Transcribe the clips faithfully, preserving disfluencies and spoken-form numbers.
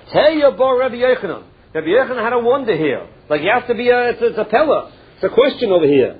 Hey, bar Rabbi Yochanan. Rabbi Yochanan had a wonder here. Like you have to be a, it's, it's a pella. It's a question over here.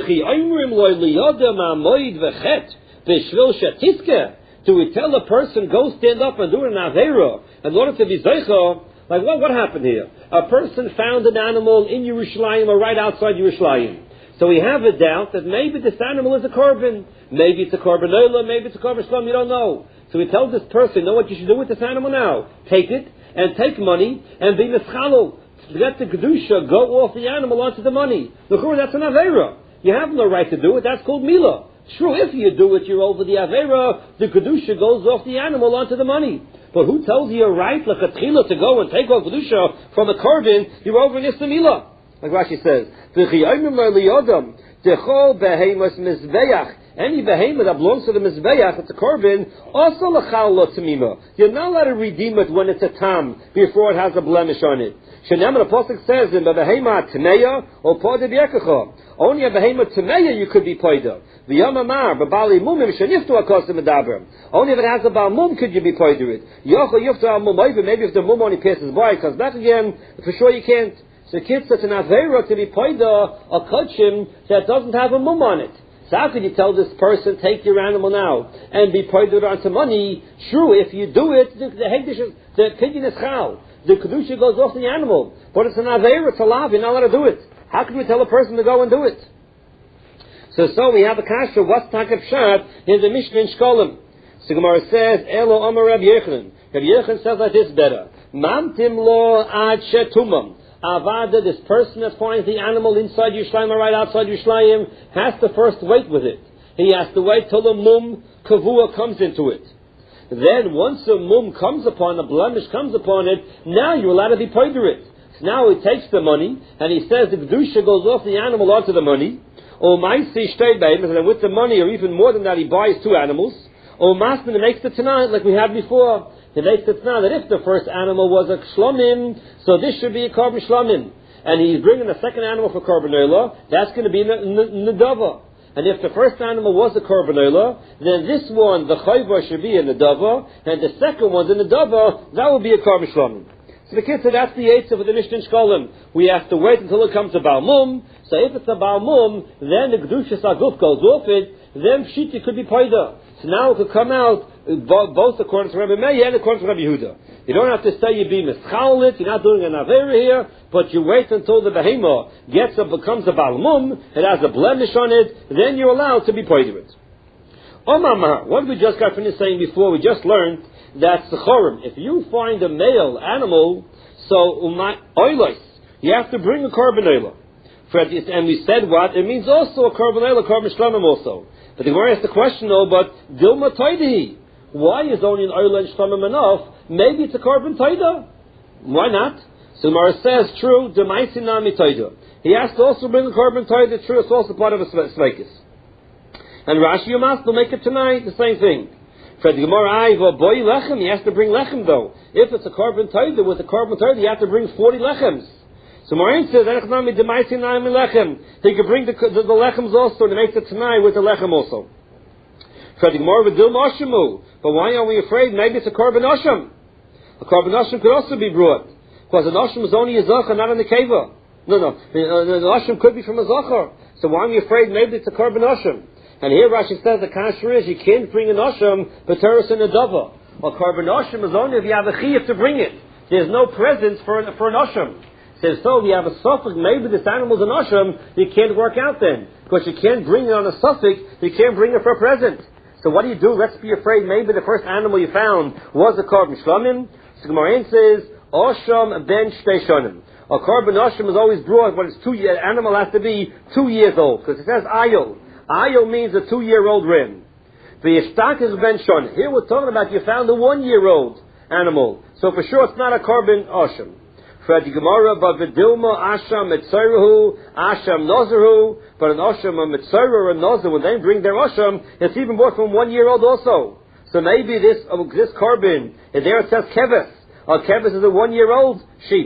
Do we tell a person, go stand up and do an Aveira in order to be Zeicha? Like what, what happened here? A person found an animal in Yerushalayim or right outside Yerushalayim. So we have a doubt that maybe this animal is a korban. Maybe it's a korban oila, maybe it's a korban shlom, you don't know. So we tell this person, you know what you should do with this animal now? Take it and take money and be mischalo. Let the kedusha go off the animal onto the money. Look, that's an Aveira. You have no right to do it. That's called Mila. True, if you do it, you're over the Aveira. The kedusha goes off the animal onto the money. But who tells you you're right, like a tchila, to go and take off kedusha from a korban? You're over in Mila. Like Rashi says, any behemoth that belongs to the mizbeach, it's a korban, also l'chal lo tamima. You're not allowed to redeem it when it's a tam, before it has a blemish on it. Shenem, the Apostle says in the behemoth tameya or poda b'yekacha. Only a behemoth tameya you could be poida. V'yamamar b'bali mumim sheniftu akosim medaber. Only if it has a bal mum could you be poida it. Yochel yufta al mum oiva. Maybe if the mum only passes by, it comes back again. For sure you can't. So kids, it's an aveira to be poida a kachim that doesn't have a mum on it. So how could you tell this person, take your animal now and be poida onto money? True, if you do it, the hegdish, the pidyon is chal. The kedusha goes off the animal, but it's an aveira, it's a lav. You're not allowed to do it. How can we tell a person to go and do it? So, so we have a kasha. What's takab pshat in the Mishnah in Shkolim? So Gemara says, Elo Amar Rabbi Yochanan. Rabbi Yochanan says like this better. Mamtim lo ad shetumam. Avada, this person that finds the animal inside Yerushalayim or right outside Yerushalayim, has to first wait with it. He has to wait till the mum kavua comes into it. Then once a mum comes upon, a blemish comes upon it, now you're allowed to be poider it. So now he takes the money, and he says the kedusha goes off the animal onto the money. Or maisi shtei behemoth, and with the money, or even more than that, he buys two animals. Or masman, he makes the tanah, like we had before. He makes the tanah that if the first animal was a shlomim, so this should be a korban shlomim. And he's bringing a second animal for korban oila, that's going to be nedava. And if the first animal was a korban oila, then this one, the chayva, should be a nedava, and the second one, the nedava, that will be a korban shlomim. So the kid said that's the eighth of the Mishnah in Shkolim. We have to wait until it comes to Baal Mum. So if it's a Baal Mum, then the Kedushas Aguf goes off it, then Pshiti could be Paida. So now it could come out both according to Rabbi Meir and according to Rabbi Yehuda. You don't have to say you be mischal it, you're not doing an Avera here, but you wait until the Behemah gets a, becomes a Baal Mum, it has a blemish on it, then you're allowed to be Paida it. Omamah, what we just got finished saying before, we just learned that Sechorim, if you find a male animal, so umay oilos, you have to bring a korban oila. And we said what? It means also a korban oila, korban shlamim also. But the Gemara asked the question, though, but dilma toidehi. Why is only an oila and shlamim enough? Maybe it's a korban toida. Why not? So Gemara says, true, demaisinami toida. He has to also bring a korban toida. True, it's also part of a svekis. And Rashi Yamas will make it tonight the same thing. For the Gemara, boy lechem, he has to bring lechem though. If it's a korban toida with a korban toida, you have to bring forty lechems. So Morain says, he can bring the, the, the lechems also, and make it tonight with the lechem also. For the Gemara, but why are we afraid? Maybe it's a korban osham. A korban osham could also be brought, because an osham is only a zachar, not in the keva. No, no, the, the osham could be from a zachar. So why are we afraid? Maybe it's a korban osham. And here Rashi says the kasher is you can't bring an osham but teres in a dava. A korban osham is only if you have a chiyuv to bring it. There's no presents for an, for an osham. Says so, if you have a suffix, maybe this animal's an osham, you can't work out then. Because you can't bring it on a suffix, you can't bring it for a present. So what do you do? Let's be afraid maybe the first animal you found was a korban shlamim. So Gemara says, osham ben shtei shonim. A korban osham is always brought when it's two years, animal has to be two years old. Because it says ayol. Ayol means a two-year-old ram. The ishtak is ben shon. Here we're talking about you found a one-year-old animal. So for sure it's not a korban osham. For the Gemara, but v'dilma asham mitzayruhu, asham nozerhu, but an osham, a mitzayru or a nozer, when they bring their osham, it's even more from one-year-old also. So maybe this, uh, this korban, and there it says keves. A keves is a one-year-old sheep.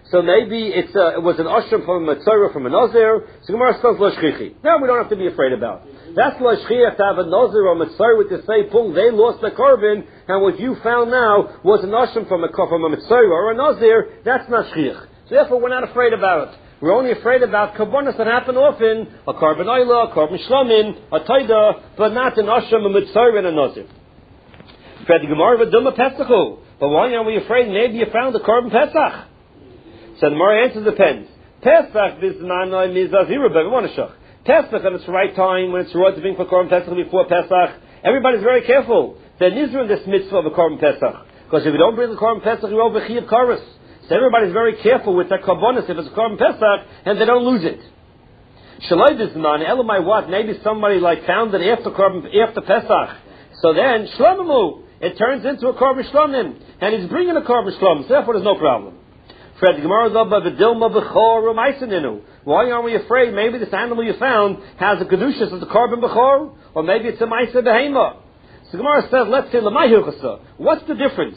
So maybe it's a, it was an ashram from a Matzorah from a Nazir. So Gemara says lo shchichi. Now we don't have to be afraid about it. That's lo shchiach to have a Nazir or a Matzorah with the say pung. They lost the carbon, and what you found now was an ashram from a from a Matzorah or a Nazir. That's not shchiach. So therefore, we're not afraid about it. We're only afraid about karbonos that happen often, a carbon oila, a carbon shlomin, a taida, but not an ashram, a Matzorah, and a Nazir. Fred the Gemara v'duma pesachu. But why are we afraid? Maybe you found a carbon pesach. So the Gemara answer depends. Pesach bismanoi mizazira b'monashach. Pesach at its right time, when it's right to bring for carbon pesach before Pesach, everybody's very careful. They're nizra in this mitzvah of a carbon pesach. Because if you don't bring the carbon pesach, you're over chiyuv kares. So everybody's very careful with their karbonos if it's a carbon pesach, and they don't lose it. Shaloi bisman, elamai what? Maybe somebody like found it after carbon, after Pesach. So then, shlomimu. It turns into a carbon shlomim, and he's bringing a carbon shlomim, so therefore there's no problem. Fred, Gemara v'dilma b'chor u'maiseninu. Why aren't we afraid? Maybe this animal you found has a kedushas as a carbon b'chor, or maybe it's a ma'isa behema. So Gemara says, let's say l'may hilchasa. What's the difference?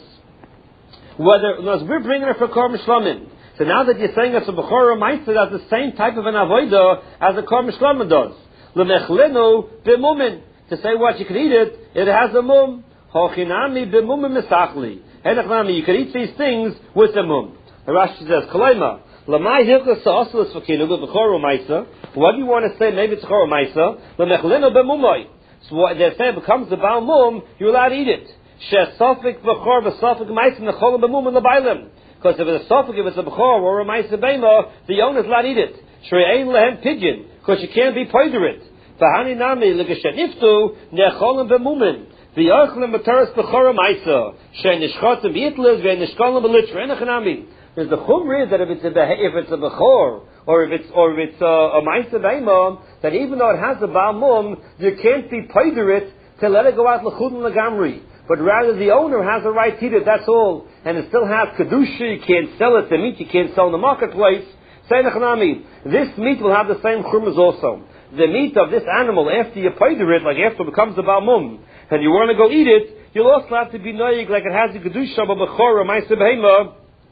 Whether we're bringing it for carbon shlomim. So now that you're saying it's a b'chor or ma'isa, that's the same type of an avodah as a carbon shlomim does. L'mechlenu b'mumin. To say what you can eat it, it has a mum. Hochinami b'mum misachli. Henachnami, you can eat these things with the mum. The Rashi says, Kalaima, Lamai hilchas sa'asalas v'kinu b'chor u'maisa. What do you want to say? Maybe it's chor u'maisa. L'mechlinu b'mumai. So what they say becomes the baal mum, you're allowed to eat it. She'sofik v'chor v'sofik maisa necholim b'mum in the bailim. Because if it's a sofik, if it's a b'chor or a maisa b'ema, the owner's allowed to eat it. Shre'ein lehem pigeon. Because you can't be poider it. V'hani nami l'gesheniftu necholim b'mumin. The Archlim Bataras Bechora Maisa, Shein Nishchatim Yitlis, Vein Nishkalim Belitra, Enachanami. There's the Chumri is that if it's a if it's a Bechor, or if it's or if it's a, a Maisa Beima, that even though it has a Baal Mum, you can't be payder it to let it go out L'chudin Lagamri. But rather the owner has a right to eat it, that's all. And it still has Kedusha, you can't sell it, the meat you can't sell in the marketplace. Say Enachanami, this meat will have the same Chumras also. The meat of this animal, after you payder it, like after it becomes a Baal Mum, and you want to go eat it, you'll also have to be noyig like it has the kedusha of a bechor or ma'aseh behema,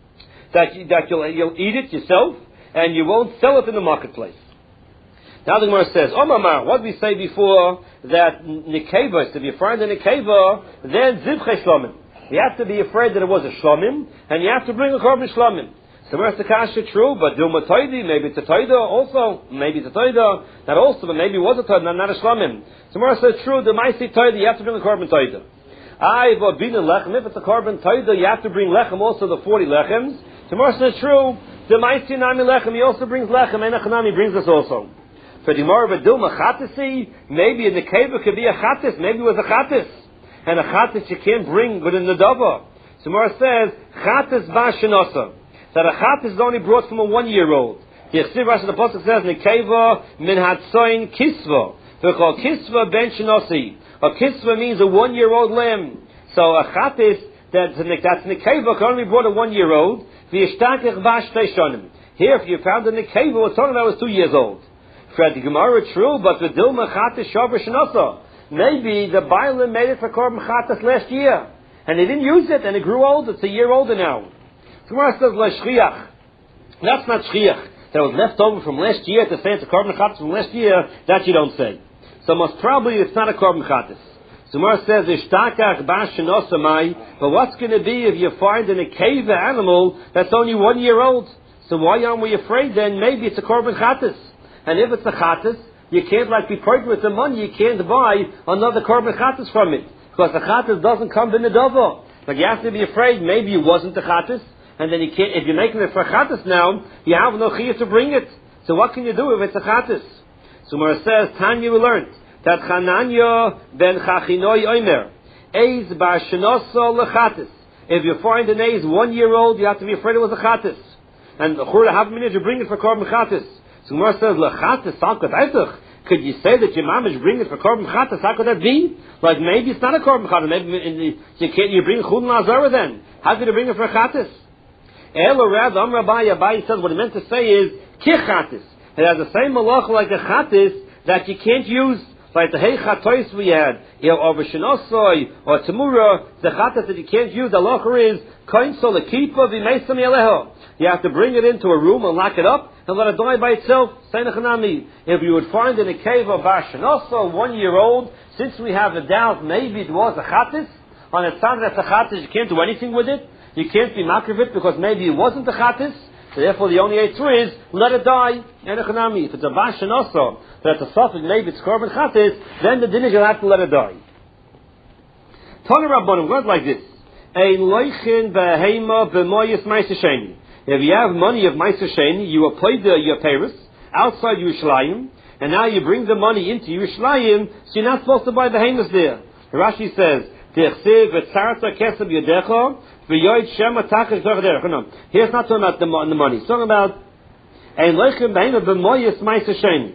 that you, that you'll you'll eat it yourself and you won't sell it in the marketplace. Now the Gemara says, "Oh mama, what did we say before that nekeva? If you find a nekeva, then zivchei shlomim. You have to be afraid that it was a shlomim, and you have to bring a korban shlomim." So where's the kasha true? But dilma toidi, maybe it's a toida also, maybe it's a toida, not also, but maybe it was a toida, not, not a shlomim. So where says true, the maisi toida, you have to bring a korban toida. I but bin lechem, if it's a korban toida, you have to bring lechem also the forty lechems. So where says true, the maisi nami lechem, he also brings lechem, and Enachanami brings us also. For the more of a dilma chatisi, maybe in the cave it could be a chatis, maybe it was a chatis, and a chatis you can't bring within the dava. So where says chatis ba'shenasa. That a chatis is only brought from a one-year-old. The Yechsiv Rashi the Pasuk says, Nekeva min hatzoin kisva. V'chol kisva ben shenosi. A kisva means a one-year-old lamb. So a chatis, that's, that's Nekeva, can only be brought a one-year-old. V'yishtakech ba'shtei shonim. Here, if you found a Nekeva, it's only that was two years old. For the Gemara, true, but the Dilma chatis shavar shenosa. Maybe the Bailam made it for korban chatis last year. And they didn't use it, and it grew old. It's a year older now. Gemara says, La shchiach. That's not shchiach. That was left over from last year to say it's a korban chatas from last year, that you don't say. So most probably it's not a korban chatas. So Gemara says, Ishtakach ba'shenosamai, but what's going to be if you find in a cave animal that's only one year old? So why aren't we afraid then? Maybe it's a korban chatas. And if it's a chatas, you can't like be part with the money, you can't buy another korban chatas from it. Because the chatas doesn't come in the dovo. But you have to be afraid, maybe it wasn't the chatas. And then you can't, if you're making it for chatas now, you have no chiyah to bring it. So what can you do if it's a chatas? So Mara says, Tanya we learned that Chananya ben Chachinoi Omer, Eiz ba'shenoso lechatas. If you find an Eiz one year old, you have to be afraid it was a chatas. And the chura half minute you bring it for korban chatas. So Mara says, lechatas salkat eitach. Could you say that your mom is bringing it for korban chatas? How could that be? Like maybe it's not a korban chatas. Maybe in the, you can't. You bring chulin lazara then. How could you bring it for chatas? Elo Rav Amar Abaye, Abaye says what he meant to say is kichatis. It has the same malach like a chatis that you can't use, like the hey chatois we had, or v'shenosoi, or tamura, the chatis that you can't use. The halacha is koin sol akipa v'meisam yaleho. You have to bring it into a room and lock it up and let it die by itself. If you would find in a cave of Bashan, also one year old, since we have a doubt, maybe it was a chatis, on a time that's a chatis, you can't do anything with it. You can't be makriv it because maybe it wasn't a chatis. So therefore the only answer is, let it die. If it's a Bashan also, that's a suffix, maybe it's korban chatis, then the din is you'll have to let it die. Tana Rabbanim goes like this. Ein loichin behema b'moyis ma'aser sheni. If you have money of ma'aser sheni, you apply the your paris outside Yerushalayim, and now you bring the money into Yerushalayim, so you're not supposed to buy the behemoths there. Rashi says, "T'echsev v'tzarta kesem yadecha v'yoyed shema takesh derech." No, here's not talking about the, the money. It's talking about ein loichin behema b'moyis ma'aser sheni.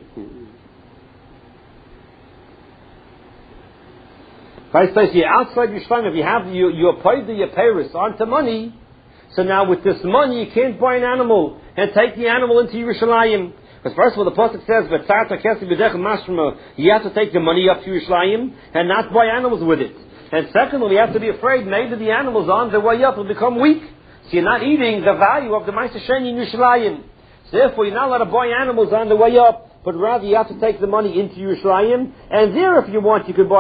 If I say outside Yerushalayim, if you have you you apply the your paris onto money. So now with this money, you can't buy an animal and take the animal into Yerushalayim. Because first of all, the Pasuk says, you have to take the money up to Yerushalayim and not buy animals with it. And secondly, you have to be afraid maybe the animals on their way up will become weak. So you're not eating the value of the Ma'aser Sheni in Yerushalayim. So therefore, you're not allowed to buy animals on the way up, but rather you have to take the money into Yerushalayim. And there, if you want, you can buy